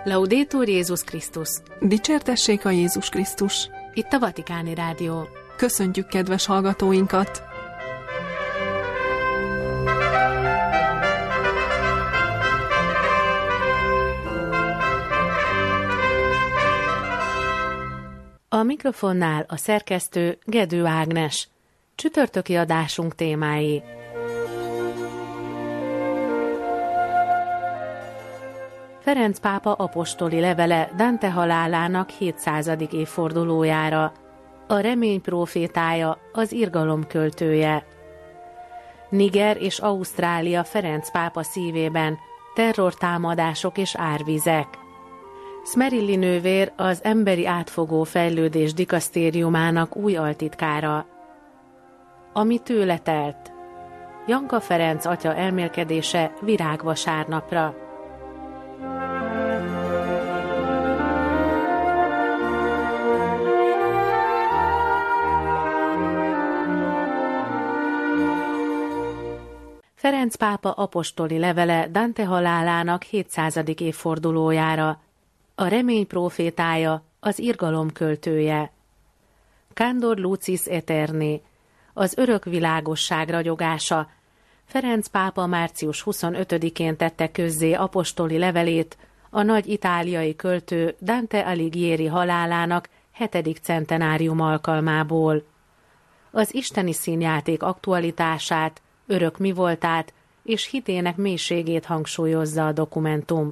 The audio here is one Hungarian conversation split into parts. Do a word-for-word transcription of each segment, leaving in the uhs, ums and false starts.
Laudetur Jézus Krisztus! Dicsértessék a Jézus Krisztus! Itt a Vatikáni Rádió. Köszöntjük kedves hallgatóinkat! A mikrofonnál a szerkesztő Gedő Ágnes. Csütörtöki adásunk témái. Ferenc pápa apostoli levele Dante halálának hétszázadik évfordulójára. A remény prófétája, az irgalom költője. Niger és Ausztrália Ferenc pápa szívében, terrortámadások és árvizek. Szmerilli nővér az Emberi Átfogó Fejlődés Dikasztériumának új altitkára. Ami tőle telt. Janka Ferenc atya elmélkedése virágvasárnapra. Ferenc pápa apostoli levele Dante halálának hétszázadik évfordulójára. A remény prófétája, az irgalom költője. Candor lucis aeterni, az örök világosság ragyogása. Ferenc pápa március huszonötödikén tette közzé apostoli levelét a nagy itáliai költő Dante Alighieri halálának hetedik centenárium alkalmából. Az isteni színjáték aktualitását, örök mivoltát és hitének mélységét hangsúlyozza a dokumentum.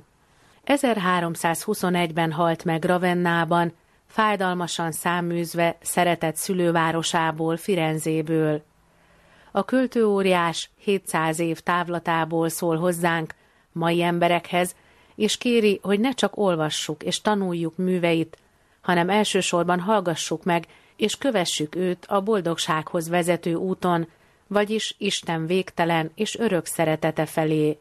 ezerháromszázhuszonegyben halt meg Ravennában, fájdalmasan száműzve szeretett szülővárosából, Firenzéből. A költőóriás hétszáz év távlatából szól hozzánk, mai emberekhez, és kéri, hogy ne csak olvassuk és tanuljuk műveit, hanem elsősorban hallgassuk meg, és kövessük őt a boldogsághoz vezető úton, vagyis Isten végtelen és örök szeretete felé.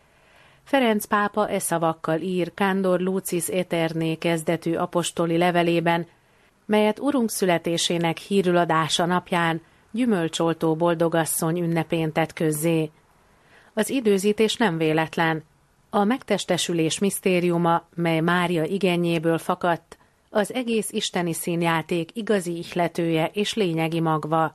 Ferenc pápa e szavakkal ír Candor lucis aeterni kezdetű apostoli levelében, melyet Urunk születésének hírüladása napján gyümölcsoltó boldogasszony ünnepén tett közzé. Az időzítés nem véletlen. A megtestesülés misztériuma, mely Mária igényéből fakadt, az egész isteni színjáték igazi ihletője és lényegi magva.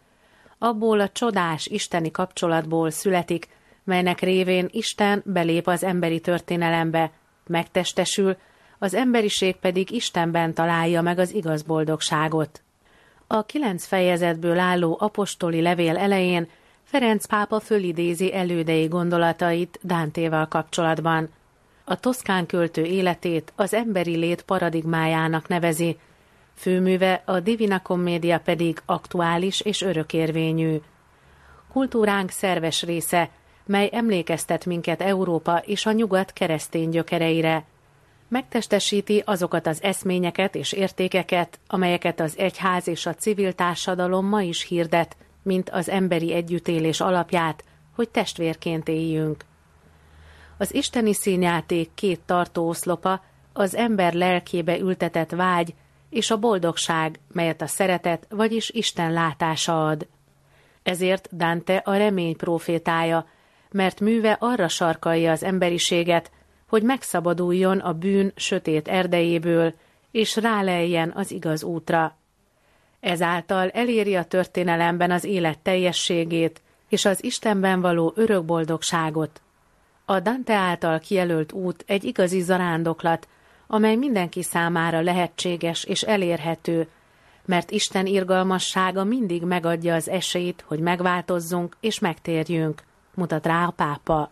Abból a csodás isteni kapcsolatból születik, melynek révén Isten belép az emberi történelembe, megtestesül, az emberiség pedig Istenben találja meg az igaz boldogságot. A kilenc fejezetből álló apostoli levél elején Ferenc pápa fölidézi elődei gondolatait Dantéval kapcsolatban. A toszkán költő életét az emberi lét paradigmájának nevezi, főműve a Divina Commedia pedig aktuális és örökérvényű. Kultúránk szerves része, mely emlékeztet minket Európa és a nyugat keresztény gyökereire. Megtestesíti azokat az eszményeket és értékeket, amelyeket az egyház és a civil társadalom ma is hirdet, mint az emberi együttélés alapját, hogy testvérként éljünk. Az isteni színjáték két tartóoszlopa, az ember lelkébe ültetett vágy, és a boldogság, melyet a szeretet, vagyis Isten látása ad. Ezért Dante a remény prófétája, mert műve arra sarkalja az emberiséget, hogy megszabaduljon a bűn sötét erdejéből, és ráleljen az igaz útra. Ezáltal eléri a történelemben az élet teljességét, és az Istenben való örök boldogságot. A Dante által kijelölt út egy igazi zarándoklat, amely mindenki számára lehetséges és elérhető, mert Isten irgalmassága mindig megadja az esélyt, hogy megváltozzunk és megtérjünk, mutat rá a pápa.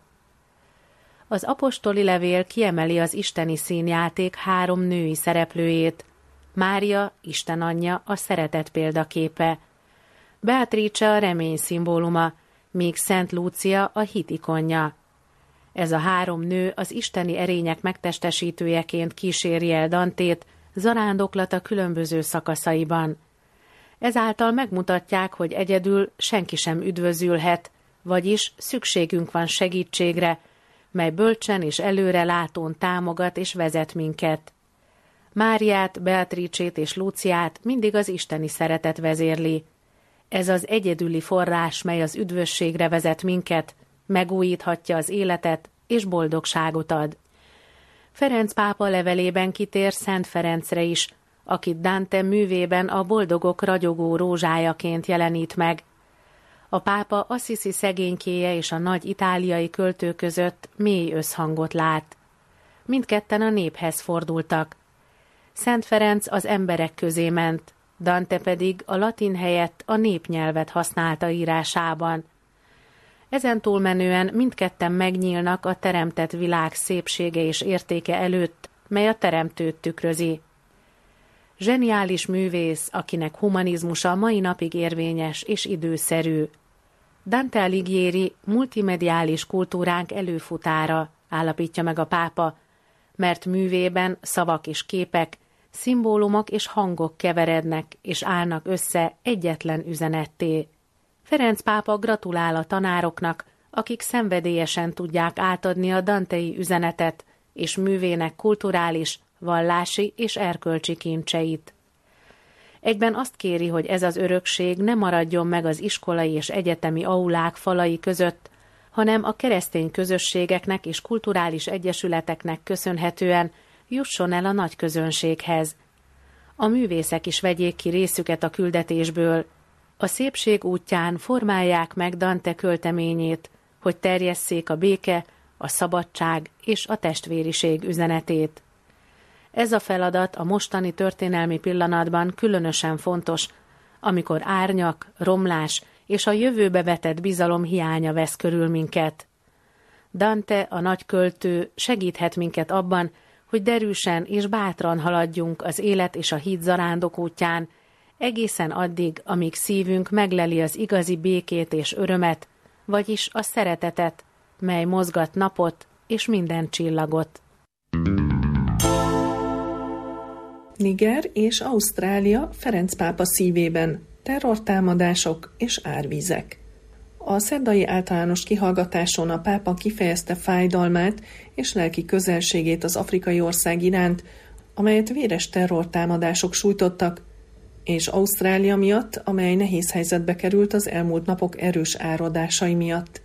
Az apostoli levél kiemeli az isteni színjáték három női szereplőjét. Mária, Isten anyja, a szeretet példaképe. Beatrice a remény szimbóluma, míg Szent Lúcia a hit ikonja. Ez a három nő az isteni erények megtestesítőjeként kíséri el Dantét zarándoklata különböző szakaszaiban. Ezáltal megmutatják, hogy egyedül senki sem üdvözülhet, vagyis szükségünk van segítségre, mely bölcsen és előre látón támogat és vezet minket. Máriát, Beatricét és Lúciát mindig az isteni szeretet vezérli. Ez az egyedüli forrás, mely az üdvösségre vezet minket, megújíthatja az életet és boldogságot ad. Ferenc pápa levelében kitér Szent Ferencre is, akit Dante művében a boldogok ragyogó rózsájaként jelenít meg. A pápa Assisi szegénykéje és a nagy itáliai költő között mély összhangot lát. Mindketten a néphez fordultak. Szent Ferenc az emberek közé ment, Dante pedig a latin helyett a népnyelvet használta írásában. Ezen túlmenően mindketten megnyílnak a teremtett világ szépsége és értéke előtt, mely a teremtőt tükrözi. Zseniális művész, akinek humanizmusa mai napig érvényes és időszerű. Dante Alighieri multimediális kultúránk előfutára, állapítja meg a pápa, mert művében szavak és képek, szimbólumok és hangok keverednek és állnak össze egyetlen üzenetté. Ferenc pápa gratulál a tanároknak, akik szenvedélyesen tudják átadni a dantei üzenetet és művének kulturális, vallási és erkölcsi kincseit. Egyben azt kéri, hogy ez az örökség ne maradjon meg az iskolai és egyetemi aulák falai között, hanem a keresztény közösségeknek és kulturális egyesületeknek köszönhetően jusson el a nagy közönséghez. A művészek is vegyék ki részüket a küldetésből. A szépség útján formálják meg Dante költeményét, hogy terjesszék a béke, a szabadság és a testvériség üzenetét. Ez a feladat a mostani történelmi pillanatban különösen fontos, amikor árnyak, romlás és a jövőbe vetett bizalom hiánya vesz körül minket. Dante, a nagy költő, segíthet minket abban, hogy derűsen és bátran haladjunk az élet és a hit zarándok útján, egészen addig, amíg szívünk megleli az igazi békét és örömet, vagyis a szeretetet, mely mozgat napot és minden csillagot. Niger és Ausztrália Ferenc pápa szívében, terrortámadások és árvizek. A szerdai általános kihallgatáson a pápa kifejezte fájdalmát és lelki közelségét az afrikai ország iránt, amelyet véres terrortámadások sújtottak, és Ausztrália miatt, amely nehéz helyzetbe került az elmúlt napok erős áradásai miatt.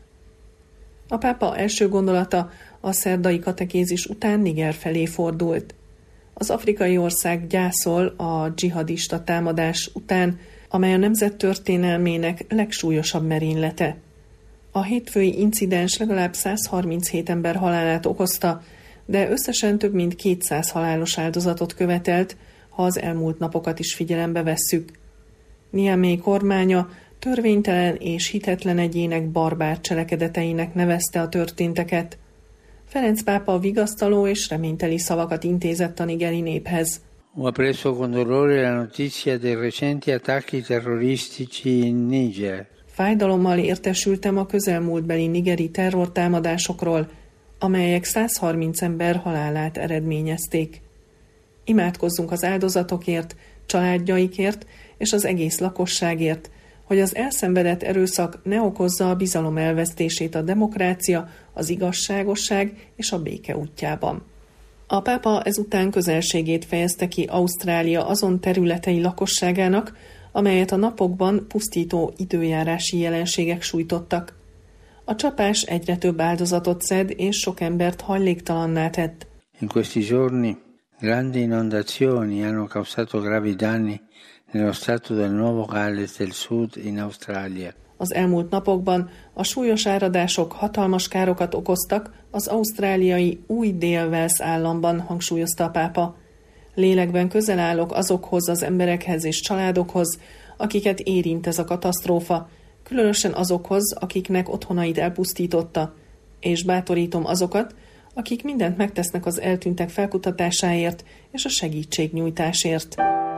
A pápa első gondolata a szerdai katekézis után Niger felé fordult. Az afrikai ország gyászol a dzsihadista támadás után, amely a nemzet történelmének legsúlyosabb merénylete. A hétfői incidens legalább száz harminchét ember halálát okozta, de összesen több mint kétszáz halálos áldozatot követelt, ha az elmúlt napokat is figyelembe vesszük. Niamey kormánya törvénytelen és hitetlen egyének barbár cselekedeteinek nevezte a történteket. Ferenc pápa vigasztaló és reményteli szavakat intézett a nigeri néphez. Ho appreso con dolore la notizia dei recenti attacchi terroristici in Niger. Fájdalommal értesültem a közelmúltbeli nigeri terrortámadásokról, amelyek száz harminc ember halálát eredményezték. Imádkozzunk az áldozatokért, családjaikért és az egész lakosságért, hogy az elszenvedett erőszak ne okozza a bizalom elvesztését a demokrácia, az igazságosság és a béke útjában. A pápa ezután közelségét fejezte ki Ausztrália azon területei lakosságának, amelyet a napokban pusztító időjárási jelenségek sújtottak. A csapás egyre több áldozatot szed és sok embert hajléktalanná tett. In questi giorni grandi inondazioni hanno causato gravi danni nello stato del Nuovo Galles del Sud in Australia. Az elmúlt napokban a súlyos áradások hatalmas károkat okoztak az ausztráliai Új-Dél-Wales államban, hangsúlyozta a pápa. Lélekben közel állok azokhoz az emberekhez és családokhoz, akiket érint ez a katasztrófa, különösen azokhoz, akiknek otthonait elpusztította, és bátorítom azokat, akik mindent megtesznek az eltűntek felkutatásáért és a segítségnyújtásért.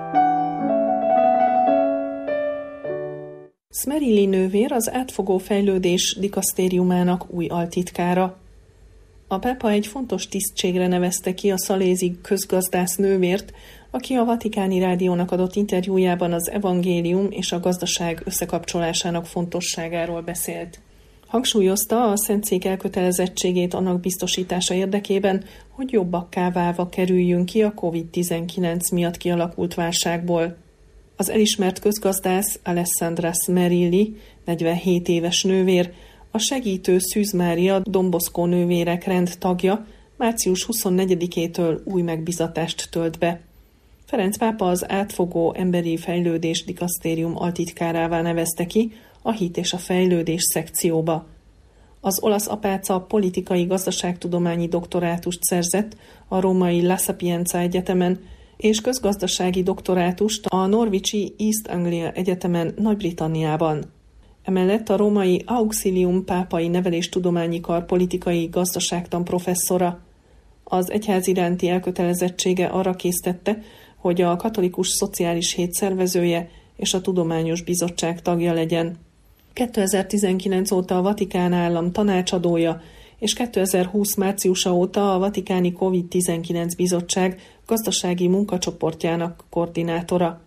Smerilli nővér az átfogó fejlődés dikasztériumának új altitkára. A pápa egy fontos tisztségre nevezte ki a szalézi közgazdász nővért, aki a Vatikáni Rádiónak adott interjújában az evangélium és a gazdaság összekapcsolásának fontosságáról beszélt. Hangsúlyozta a Szentszék elkötelezettségét annak biztosítása érdekében, hogy jobbakká válva kerüljünk ki a kovid tizenkilenc miatt kialakult válságból. Az elismert közgazdász Alessandra Smerilli, negyvenhét éves nővér, a segítő Szűz Mária Don Bosco nővérek rend tagja, március huszonnegyedikétől új megbizatást tölt be. Ferenc pápa az átfogó emberi fejlődés dikasztérium altitkárává nevezte ki a hit és a fejlődés szekcióba. Az olasz apáca politikai gazdaságtudományi doktorátust szerzett a római La Sapienza Egyetemen, és közgazdasági doktorátust a norwichi East Anglia Egyetemen Nagy-Britanniában. Emellett a római Auxilium pápai neveléstudományi kar politikai gazdaságtan professzora. Az egyház iránti elkötelezettsége arra késztette, hogy a katolikus szociális hét szervezője és a tudományos bizottság tagja legyen. kétezer-tizenkilenc óta a Vatikán állam tanácsadója, és kétezer-húsz márciusa óta a Vatikáni kovid tizenkilenc bizottság gazdasági munkacsoportjának koordinátora.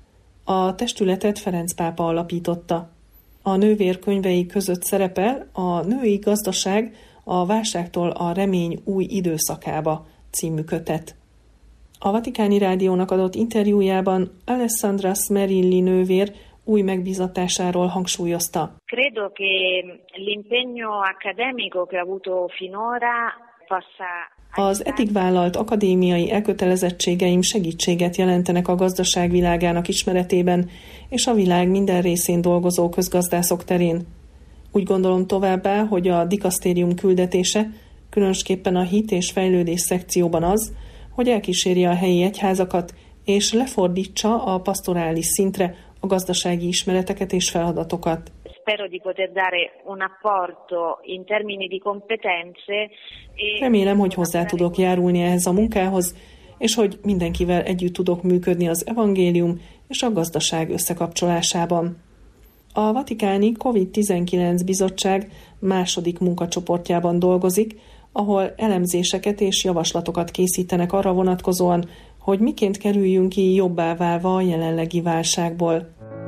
A testületet Ferenc pápa alapította. A nővér könyvei között szerepel a Női gazdaság a válságtól a remény új időszakába című kötet. A Vatikáni Rádiónak adott interjújában Alessandra Smerilli nővér új megbízatásáról hangsúlyozta. Credo che l'impegno accademico che ho avuto finora possa... Az eddig vállalt akadémiai elkötelezettségeim segítséget jelentenek a gazdaság világának ismeretében és a világ minden részén dolgozó közgazdászok terén. Úgy gondolom továbbá, hogy a dikasztérium küldetése, különösképpen a hit és fejlődés szekcióban az, hogy elkíséri a helyi egyházakat és lefordítsa a pastorális szintre a gazdasági ismereteket és feladatokat. Spero di poter dare un apporto in termini di competenze. Remélem, hogy hozzá tudok járulni ehhez a munkához, és hogy mindenkivel együtt tudok működni az evangélium és a gazdaság összekapcsolásában. A Vatikáni kovid tizenkilenc bizottság második munkacsoportjában dolgozik, ahol elemzéseket és javaslatokat készítenek arra vonatkozóan, hogy miként kerüljünk ki jobbá válva a jelenlegi válságból.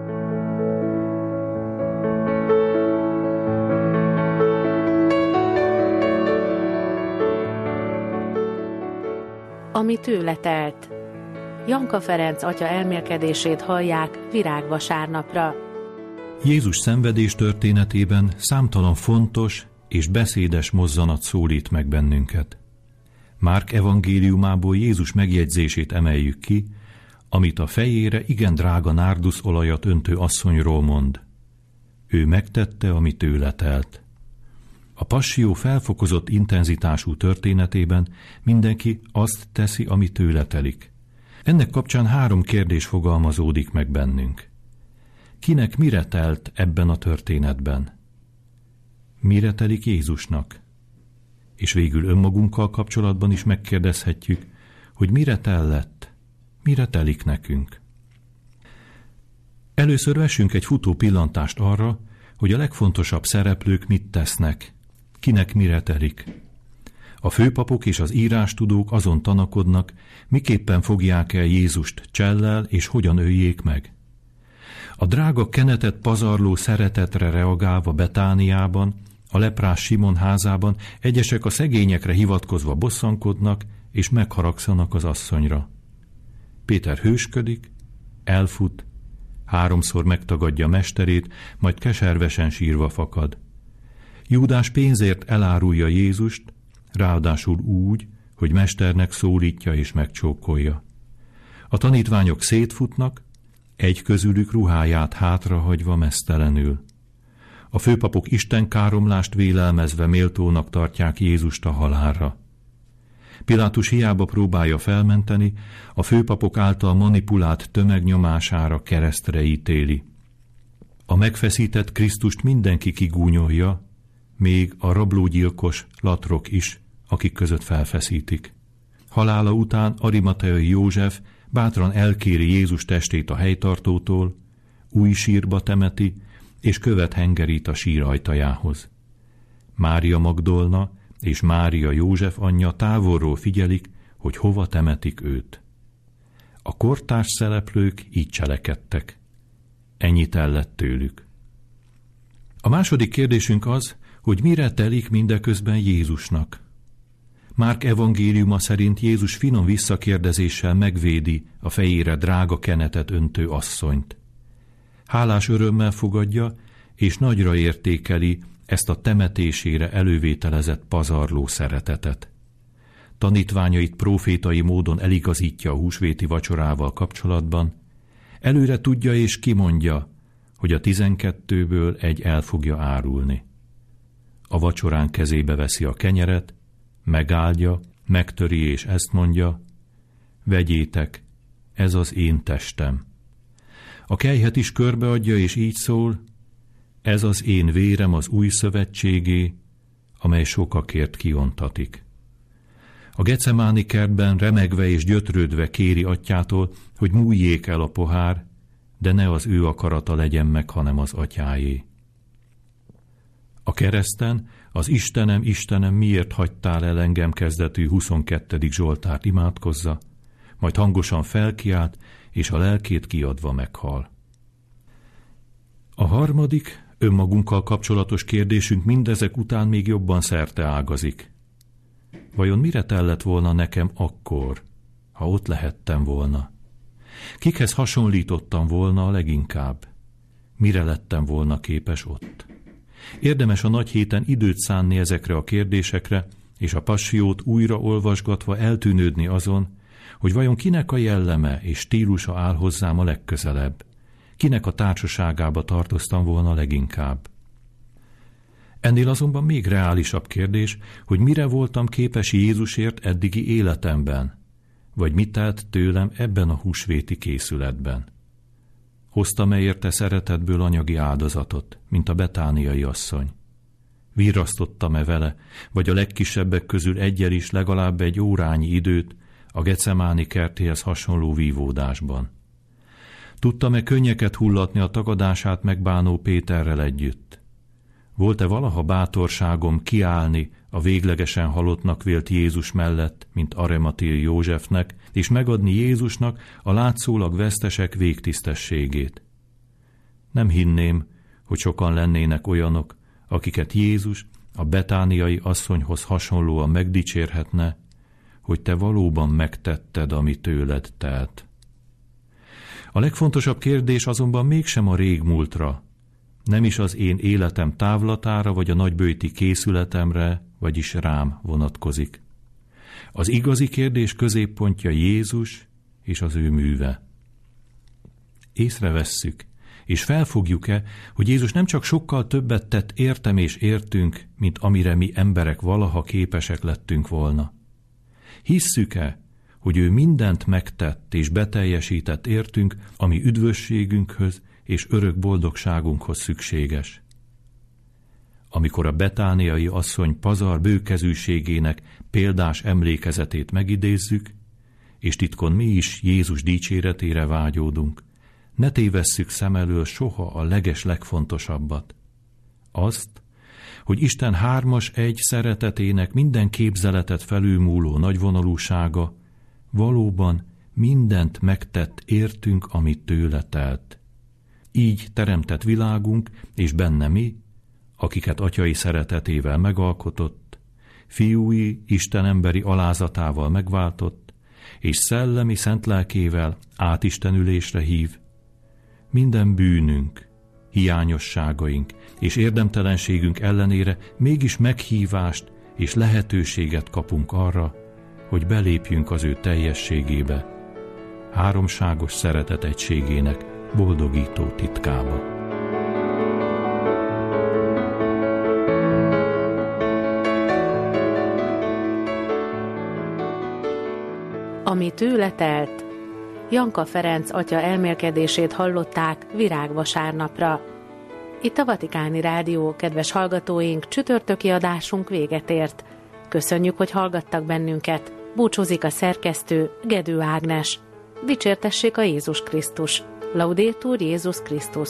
Ami tőle telt. Janka Ferenc atya elmélkedését hallják virágvasárnapra. Jézus szenvedés történetében számtalan fontos és beszédes mozzanat szólít meg bennünket. Márk evangéliumából Jézus megjegyzését emeljük ki, amit a fejére igen drága nárduszolajat öntő asszonyról mond. Ő megtette, ami tőle telt. A passzió felfokozott intenzitású történetében mindenki azt teszi, ami tőle telik. Ennek kapcsán három kérdés fogalmazódik meg bennünk. Kinek mire telt ebben a történetben? Mire telik Jézusnak? És végül önmagunkkal kapcsolatban is megkérdezhetjük, hogy mire tellett, mire telik nekünk. Először vessünk egy futó pillantást arra, hogy a legfontosabb szereplők mit tesznek, kinek mire telik. A főpapok és az írástudók azon tanakodnak, miképpen fogják el Jézust csellel és hogyan öljék meg. A drága kenetet pazarló szeretetre reagálva Betániában, a leprás Simon házában egyesek a szegényekre hivatkozva bosszankodnak és megharagszanak az asszonyra. Péter hősködik, elfut, háromszor megtagadja mesterét, majd keservesen sírva fakad. Júdás pénzért elárulja Jézust, ráadásul úgy, hogy mesternek szólítja és megcsókolja. A tanítványok szétfutnak, egy közülük ruháját hátrahagyva meztelenül. A főpapok istenkáromlást vélelmezve méltónak tartják Jézust a halálra. Pilátus hiába próbálja felmenteni, a főpapok által manipulált tömeg nyomására keresztre ítéli. A megfeszített Krisztust mindenki kigúnyolja, még a rablógyilkos latrok is, akik között felfeszítik. Halála után Arimateai József bátran elkéri Jézus testét a helytartótól, új sírba temeti, és követ hengerít a sír ajtajához. Mária Magdolna és Mária József anyja távolról figyelik, hogy hova temetik őt. A kortárs szereplők így cselekedtek. Ennyi tellett tőlük. A második kérdésünk az, hogy mire telik mindeközben Jézusnak. Márk evangéliuma szerint Jézus finom visszakérdezéssel megvédi a fejére drága kenetet öntő asszonyt. Hálás örömmel fogadja, és nagyra értékeli ezt a temetésére elővételezett pazarló szeretetet. tanítványait prófétai módon eligazítja a húsvéti vacsorával kapcsolatban, előre tudja és kimondja, hogy a tizenkettőből egy el fogja árulni. A vacsorán kezébe veszi a kenyeret, megáldja, megtöri és ezt mondja: vegyétek, ez az én testem. A kelyhet is körbeadja és így szól: ez az én vérem az új szövetségé, amely sokakért kiontatik. A Gecemáni kertben remegve és gyötrődve kéri atyától, hogy múljék el a pohár, de ne az ő akarata legyen meg, hanem az atyáé. A kereszten az Istenem, Istenem, miért hagytál el engem kezdetű huszonkettedik Zsoltárt imádkozza, majd hangosan felkiált, és a lelkét kiadva meghal. A harmadik, önmagunkkal kapcsolatos kérdésünk mindezek után még jobban szerteágazik. Vajon mire tellett volna nekem akkor, ha ott lehettem volna? Kikhez hasonlítottam volna a leginkább? Mire lettem volna képes ott? Érdemes a nagy héten időt szánni ezekre a kérdésekre, és a passiót újra olvasgatva eltűnődni azon, hogy vajon kinek a jelleme és stílusa áll hozzám a legközelebb, kinek a társaságába tartoztam volna leginkább. Ennél azonban még reálisabb kérdés, hogy mire voltam képes Jézusért eddigi életemben, vagy mit telt tőlem ebben a húsvéti készületben. Hoztam-e érte szeretetből anyagi áldozatot, mint a betániai asszony? Virrasztottam-e vele, vagy a legkisebbek közül egyel is legalább egy órányi időt a Gecemáni kertéhez hasonló vívódásban? Tudtam-e könnyeket hullatni a tagadását megbánó Péterrel együtt? Volt-e valaha bátorságom kiállni a véglegesen halottnak vélt Jézus mellett, mint Arimathei Józsefnek, és megadni Jézusnak a látszólag vesztesek végtisztességét? Nem hinném, hogy sokan lennének olyanok, akiket Jézus a betániai asszonyhoz hasonlóan megdicsérhetne, hogy te valóban megtetted, ami tőled telt. A legfontosabb kérdés azonban mégsem a régmúltra, nem is az én életem távlatára, vagy a nagyböjti készületemre, vagyis rám vonatkozik. Az igazi kérdés középpontja Jézus és az ő műve. Észrevesszük, és felfogjuk-e, hogy Jézus nem csak sokkal többet tett értem és értünk, mint amire mi emberek valaha képesek lettünk volna. Hisszük-e, hogy ő mindent megtett és beteljesített értünk, ami üdvösségünkhöz és örök boldogságunkhoz szükséges? Amikor a betániai asszony pazar bőkezűségének példás emlékezetét megidézzük, és titkon mi is Jézus dicséretére vágyódunk, ne tévesszük szem elől soha a leges legfontosabbat. Azt, hogy Isten hármas egy szeretetének minden képzeletet felülmúló nagyvonalúsága valóban mindent megtett értünk, amit tőle telt. Így teremtett világunk, és benne mi, akiket atyai szeretetével megalkotott, fiúi istenemberi alázatával megváltott, és szellemi szent lelkével átistenülésre hív, minden bűnünk, hiányosságaink és érdemtelenségünk ellenére mégis meghívást és lehetőséget kapunk arra, hogy belépjünk az ő teljességébe, háromságos szeretet egységének boldogító titkába. Ami tőle telt. Janka Ferenc atya elmélkedését hallották virágvasárnapra. Itt a Vatikáni Rádió, kedves hallgatóink, csütörtöki adásunk véget ért. Köszönjük, hogy hallgattak bennünket. Búcsúzik a szerkesztő, Gedő Ágnes. Dicsértessék a Jézus Krisztus. Laudetur Jézus Krisztus.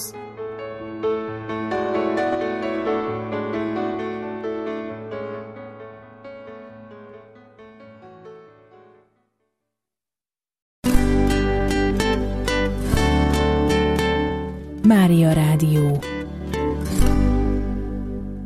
Mária Rádió.